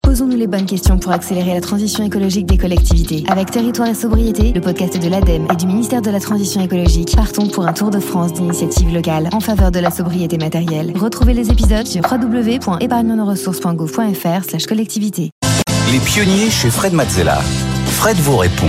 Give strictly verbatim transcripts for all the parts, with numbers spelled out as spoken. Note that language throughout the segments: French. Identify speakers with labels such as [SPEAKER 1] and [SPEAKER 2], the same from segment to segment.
[SPEAKER 1] Posons-nous les bonnes questions pour accélérer la transition écologique des collectivités. Avec Territoire et Sobriété, le podcast de l'ADEME et du ministère de la Transition écologique, partons pour un tour de France d'initiatives locales en faveur de la sobriété matérielle. Retrouvez les épisodes sur w w w point épargne nos ressources point gouv point f r slash collectivité.
[SPEAKER 2] Les pionniers chez Fred Mazzella. Fred vous répond.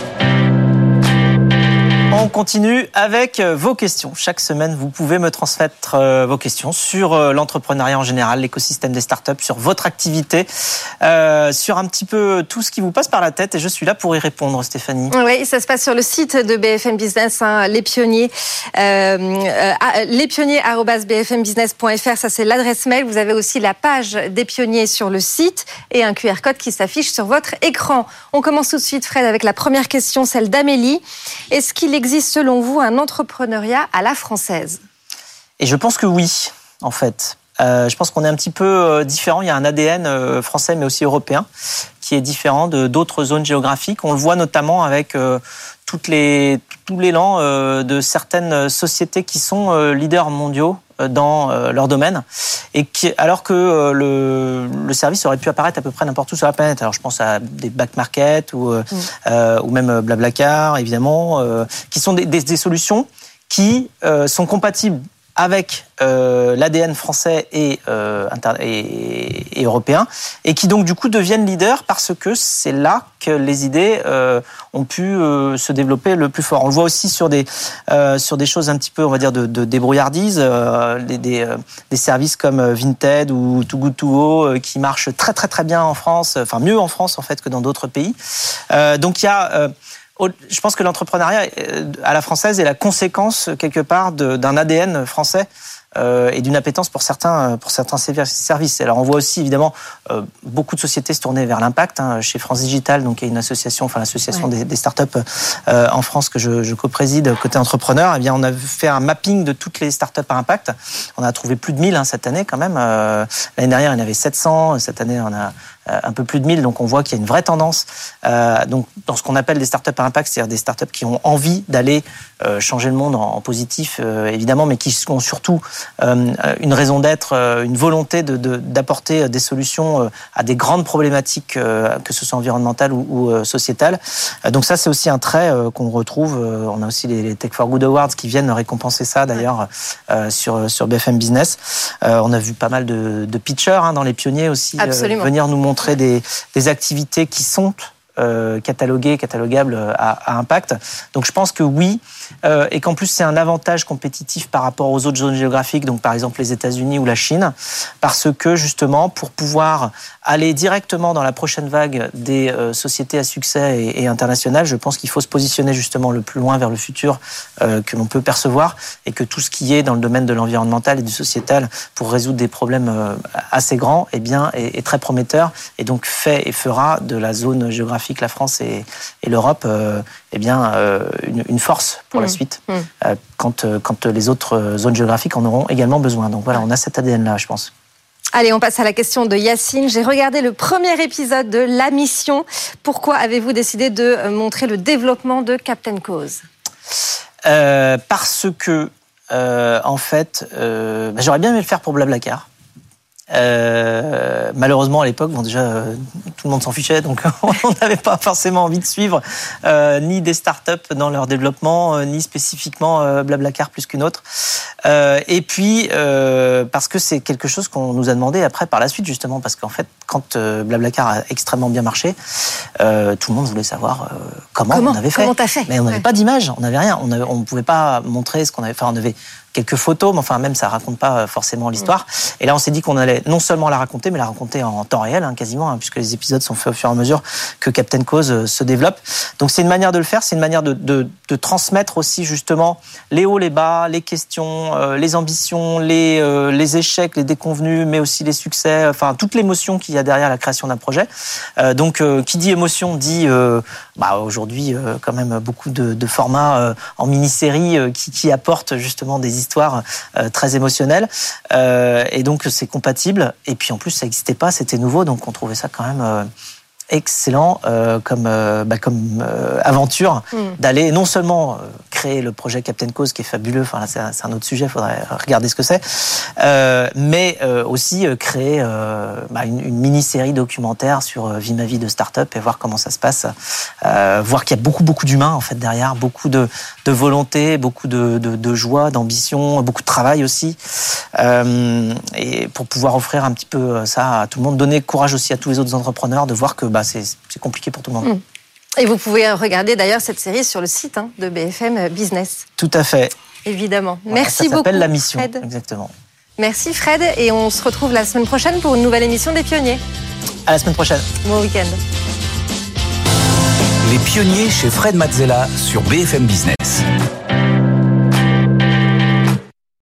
[SPEAKER 3] On continue avec vos questions. Chaque semaine, vous pouvez me transmettre vos questions sur l'entrepreneuriat en général, l'écosystème des startups, sur votre activité, euh, sur un petit peu tout ce qui vous passe par la tête. Et je suis là pour y répondre, Stéphanie.
[SPEAKER 4] Oui, ça se passe sur le site de B F M Business, hein, Les Pionniers, euh, euh, lespionniers arobase b f m business point f r. Ça, c'est l'adresse mail. Vous avez aussi la page des Pionniers sur le site et un Q R code qui s'affiche sur votre écran. On commence tout de suite, Fred, avec la première question, celle d'Amélie. Est-ce qu'il existe selon vous un entrepreneuriat à la française ?
[SPEAKER 3] Et je pense que oui, en fait. Euh, je pense qu'on est un petit peu différent. Il y a un A D N français, mais aussi européen, qui est différent de d'autres zones géographiques. On le voit notamment avec euh, toutes les, tout l'élan euh, de certaines sociétés qui sont euh, leaders mondiaux dans euh, leur domaine, et qui, alors que euh, le, le service aurait pu apparaître à peu près n'importe où sur la planète. Alors je pense à des back market ou, euh, mmh. euh, ou même Blablacar, évidemment, euh, qui sont des, des, des solutions qui euh, sont compatibles avec euh, l'A D N français et, euh, inter- et, et européen, et qui donc du coup deviennent leaders parce que c'est là que les idées euh, ont pu euh, se développer le plus fort. On le voit aussi sur des euh, sur des choses un petit peu, on va dire, de, de débrouillardise, euh, des, des, euh, des services comme Vinted ou Too Good To Go euh, qui marchent très très très bien en France, enfin mieux en France en fait que dans d'autres pays. Euh, donc il y a euh, Je pense que l'entrepreneuriat à la française est la conséquence, quelque part, de, d'un A D N français euh, et d'une appétence pour certains, pour certains services. Alors, on voit aussi, évidemment, euh, beaucoup de sociétés se tourner vers l'impact. Hein, chez France Digital, donc, il y a une association, enfin, l'association ouais. des, des startups euh, en France que je, je co-préside côté entrepreneur. Eh bien, on a fait un mapping de toutes les startups à impact. On a trouvé plus de mille hein, cette année, quand même. Euh, l'année dernière, il y en avait sept cents. Cette année, on a un peu plus de mille, donc on voit qu'il y a une vraie tendance euh, donc dans ce qu'on appelle des startups à impact, c'est-à-dire des startups qui ont envie d'aller euh, changer le monde en, en positif, euh, évidemment, mais qui ont surtout euh, une raison d'être, euh, une volonté de, de, d'apporter des solutions euh, à des grandes problématiques, euh, que ce soit environnementales ou, ou euh, sociétales. Euh, donc ça, c'est aussi un trait euh, qu'on retrouve. Euh, on a aussi les, les Tech for Good Awards qui viennent récompenser ça, d'ailleurs, euh, sur, sur B F M Business. Euh, on a vu pas mal de, de pitchers hein, dans les pionniers aussi euh, venir nous montrer montrer des, des activités qui sont euh, cataloguées, catalogables à, à impact. Donc je pense que oui, euh, et qu'en plus c'est un avantage compétitif par rapport aux autres zones géographiques, donc par exemple les États-Unis ou la Chine, parce que justement pour pouvoir aller directement dans la prochaine vague des euh, sociétés à succès et, et internationales, je pense qu'il faut se positionner justement le plus loin vers le futur euh, que l'on peut percevoir, et que tout ce qui est dans le domaine de l'environnemental et du sociétal pour résoudre des problèmes euh, assez grands, eh bien, est, est très prometteur, et donc fait et fera de la zone géographique, la France et, et l'Europe, euh, eh bien, euh, une, une force pour mmh. la suite, mmh. euh, quand, quand les autres zones géographiques en auront également besoin. Donc voilà, on a cet A D N-là, je pense.
[SPEAKER 4] Allez, on passe à la question de Yacine. J'ai regardé le premier épisode de La Mission. Pourquoi avez-vous décidé de montrer le développement de Captain Cause ?
[SPEAKER 3] euh, Parce que, euh, en fait, euh, bah, j'aurais bien aimé le faire pour Blablacar. Euh, malheureusement à l'époque, bon déjà euh, tout le monde s'en fichait, donc on n'avait pas forcément envie de suivre euh, ni des startups dans leur développement, euh, ni spécifiquement euh, Blablacar plus qu'une autre. Euh, et puis euh, parce que c'est quelque chose qu'on nous a demandé après par la suite, justement, parce qu'en fait quand euh, Blablacar a extrêmement bien marché, euh, tout le monde voulait savoir euh, comment, comment on avait fait.
[SPEAKER 4] Comment t'as fait ?
[SPEAKER 3] Mais on n'avait
[SPEAKER 4] ouais.
[SPEAKER 3] pas d'image, on n'avait rien, on avait, on pouvait pas montrer ce qu'on avait. Enfin, on avait quelques photos, mais enfin même ça raconte pas forcément l'histoire. Et là on s'est dit qu'on allait non seulement la raconter, mais la raconter en temps réel, hein, quasiment, hein, puisque les épisodes sont faits au fur et à mesure que Captain Cause euh, se développe. Donc c'est une manière de le faire, c'est une manière de, de, de transmettre aussi justement les hauts, les bas, les questions, euh, les ambitions, les, euh, les échecs, les déconvenus, mais aussi les succès, enfin toute l'émotion qu'il y a derrière la création d'un projet. Euh, donc euh, qui dit émotion dit euh, bah, aujourd'hui euh, quand même beaucoup de, de formats euh, en mini-série euh, qui, qui apportent justement des histoire euh, très émotionnelle, euh, et donc c'est compatible, et puis en plus ça n'existait pas, c'était nouveau, donc on trouvait ça quand même euh, excellent euh, comme, euh, bah, comme euh, aventure mmh. d'aller non seulement euh, créer le projet Captain Cause qui est fabuleux, enfin là c'est un, c'est un autre sujet, il faudrait regarder ce que c'est, euh, mais euh, aussi euh, créer euh, bah, une, une mini-série documentaire sur euh, Vie ma vie de start-up et voir comment ça se passe, euh, voir qu'il y a beaucoup beaucoup d'humains en fait derrière, beaucoup de, de volonté, beaucoup de, de, de joie, d'ambition, beaucoup de travail aussi, euh, et pour pouvoir offrir un petit peu ça à tout le monde, donner courage aussi à tous les autres entrepreneurs de voir que bah, c'est, c'est compliqué pour tout le monde. Mmh.
[SPEAKER 4] Et vous pouvez regarder d'ailleurs cette série sur le site hein, de B F M Business.
[SPEAKER 3] Tout à fait.
[SPEAKER 4] Évidemment.
[SPEAKER 3] Voilà,
[SPEAKER 4] Merci
[SPEAKER 3] ça
[SPEAKER 4] beaucoup.
[SPEAKER 3] Ça s'appelle La Mission.
[SPEAKER 4] Fred.
[SPEAKER 3] Exactement.
[SPEAKER 4] Merci Fred et on se retrouve la semaine prochaine pour une nouvelle émission des Pionniers.
[SPEAKER 3] À la semaine prochaine.
[SPEAKER 4] Bon week-end.
[SPEAKER 2] Les Pionniers chez Fred Mazzella sur B F M Business.